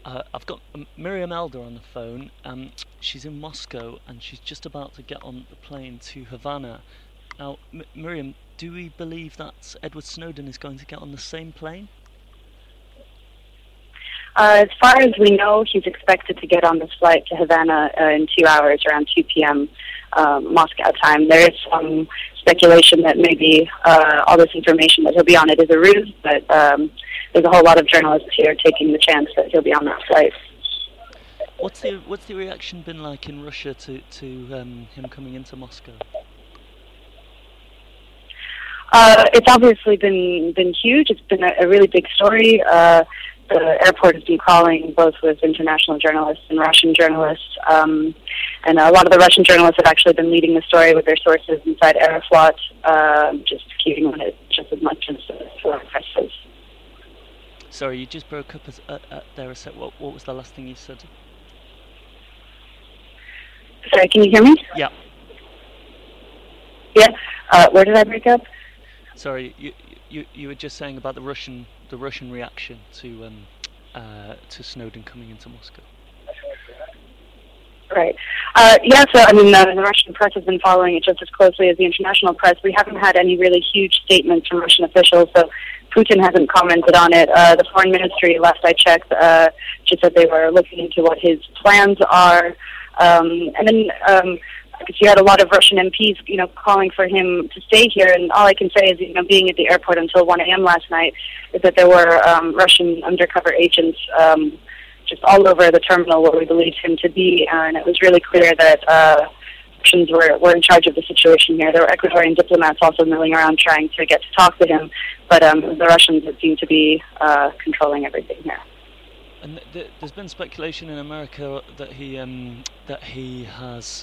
I've got Miriam Elder on the phone. She's in Moscow and she's just about to get on the plane to Havana. Now, Miriam, do we believe that Edward Snowden is going to get on the same plane? As far as we know, he's expected to get on this flight to Havana in 2 hours, around 2 p.m. Moscow time. There is some speculation that maybe all this information that he'll be on it is a ruse, but there's a whole lot of journalists here taking the chance that he'll be on that flight. What's the reaction been like in Russia to him coming into Moscow? It's obviously been huge. It's been a really big story. The airport has been crawling both with international journalists and Russian journalists, and a lot of the Russian journalists have actually been leading the story with their sources inside Aeroflot, just keeping on it just as much as the press is. Sorry, you just broke up there a sec. What was the last thing you said? Sorry, can you hear me? Yeah. Yeah. Where did I break up? Sorry, you were just saying about the Russian reaction to Snowden coming into Moscow. Right. Yeah, so, I mean, the Russian press has been following it just as closely as the international press. We haven't had any really huge statements from Russian officials, so Putin hasn't commented on it. The foreign ministry, last I checked, just said they were looking into what his plans are. And then because you had a lot of Russian MPs, calling for him to stay here, and all I can say is, being at the airport until 1 a.m. last night, is that there were Russian undercover agents just all over the terminal where we believed him to be, and it was really clear that Russians were in charge of the situation here. There were Ecuadorian diplomats also milling around trying to get to talk to him, but the Russians that seemed to be controlling everything here. And there's been speculation in America that he has,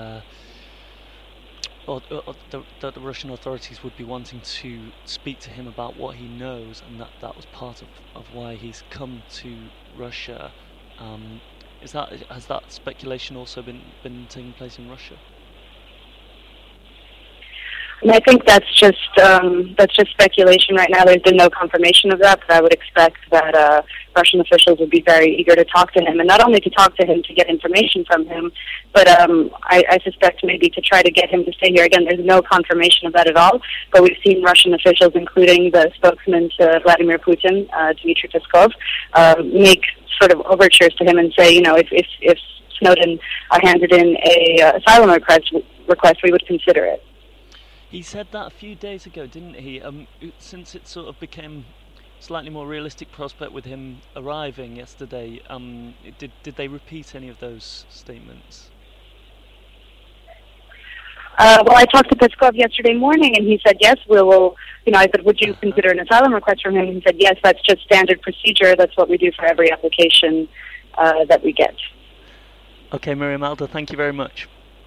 or that the Russian authorities would be wanting to speak to him about what he knows, and that was part of why he's come to Russia. Has that speculation also been taking place in Russia? And I think that's just speculation right now. There's been no confirmation of that, but I would expect that Russian officials would be very eager to talk to him, and not only to talk to him to get information from him, but I suspect maybe to try to get him to stay here. Again, there's no confirmation of that at all, but we've seen Russian officials, including the spokesman to Vladimir Putin, Dmitry Peskov, make sort of overtures to him and say, if Snowden handed in a asylum request, we would consider it. He said that a few days ago, didn't he? Since it sort of became slightly more realistic prospect with him arriving yesterday, did they repeat any of those statements? Well, I talked to Peskov yesterday morning, and he said, yes, we will. I said, would you consider an asylum request from him? And he said, yes, that's just standard procedure. That's what we do for every application that we get. Okay, Miriam Elder, thank you very much.